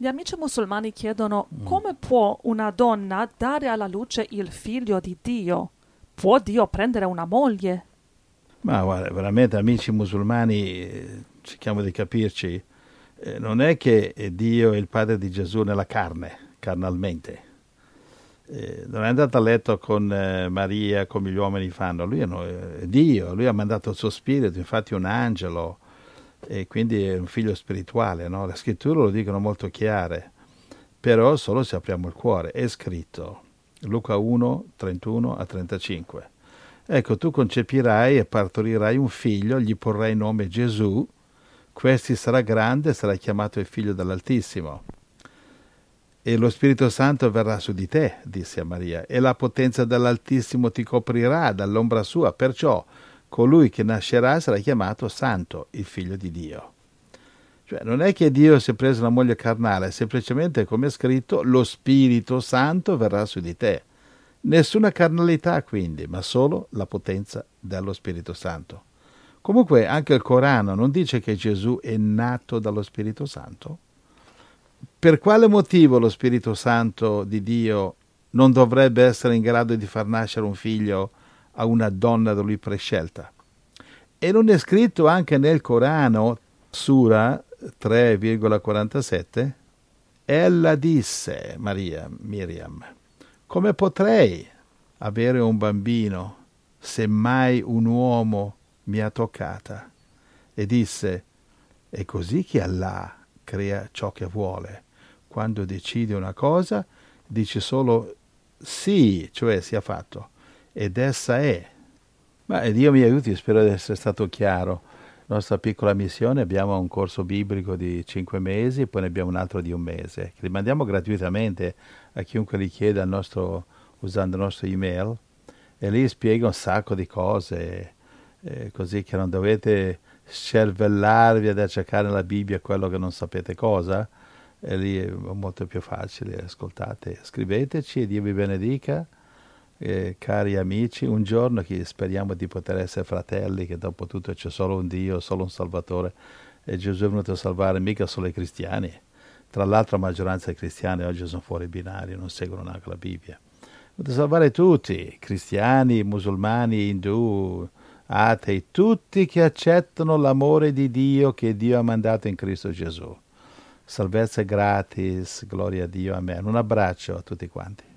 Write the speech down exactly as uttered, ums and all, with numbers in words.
Gli amici musulmani chiedono Mm. come può una donna dare alla luce il figlio di Dio? Può Dio prendere una moglie? Ma guarda, veramente amici musulmani, eh, cerchiamo di capirci, eh, non è che eh, Dio è il padre di Gesù nella carne, carnalmente. Eh, non è andato a letto con eh, Maria come gli uomini fanno, lui è, no- è Dio, lui ha mandato il suo spirito, infatti è un angelo, e quindi è un figlio spirituale, no? Le scritture lo dicono molto chiare, però solo se apriamo il cuore. È scritto, Luca uno, trentuno a trentacinque. Ecco, tu concepirai e partorirai un figlio, gli porrai nome Gesù, questi sarà grande e sarà chiamato il figlio dell'Altissimo. E lo Spirito Santo verrà su di te, disse a Maria, e la potenza dell'Altissimo ti coprirà dall'ombra sua, perciò colui che nascerà sarà chiamato Santo, il figlio di Dio. Cioè, non è che Dio si è preso una moglie carnale, semplicemente, come è scritto, lo Spirito Santo verrà su di te. Nessuna carnalità, quindi, ma solo la potenza dello Spirito Santo. Comunque, anche il Corano non dice che Gesù è nato dallo Spirito Santo? Per quale motivo lo Spirito Santo di Dio non dovrebbe essere in grado di far nascere un figlio a una donna da lui prescelta? E non è scritto anche nel Corano, Sura tre virgola quarantasette? Ella disse, Maria, Miriam, come potrei avere un bambino se mai un uomo mi ha toccata? E disse, è così che Allah crea ciò che vuole. Quando decide una cosa, dice solo sì, cioè sia fatto, ed essa è. Ma Dio mi aiuti, spero di essere stato chiaro. Nostra piccola missione, abbiamo un corso biblico di cinque mesi, poi ne abbiamo un altro di un mese, che li mandiamo gratuitamente a chiunque li chieda al nostro, usando il nostro email, e lì spiega un sacco di cose, eh, così che non dovete scervellarvi ad cercare nella Bibbia quello che non sapete cosa, e lì è molto più facile. Ascoltate, scriveteci e Dio vi benedica. Eh, cari amici, un giorno che speriamo di poter essere fratelli, che dopo tutto c'è solo un Dio, solo un Salvatore, e Gesù è venuto a salvare mica solo i cristiani. Tra l'altro la maggioranza dei cristiani oggi sono fuori binario, non seguono neanche la Bibbia. È venuto a salvare tutti, cristiani, musulmani, indù, atei, tutti che accettano l'amore di Dio che Dio ha mandato in Cristo Gesù. Salvezza gratis, gloria a Dio, amen. Un abbraccio a tutti quanti.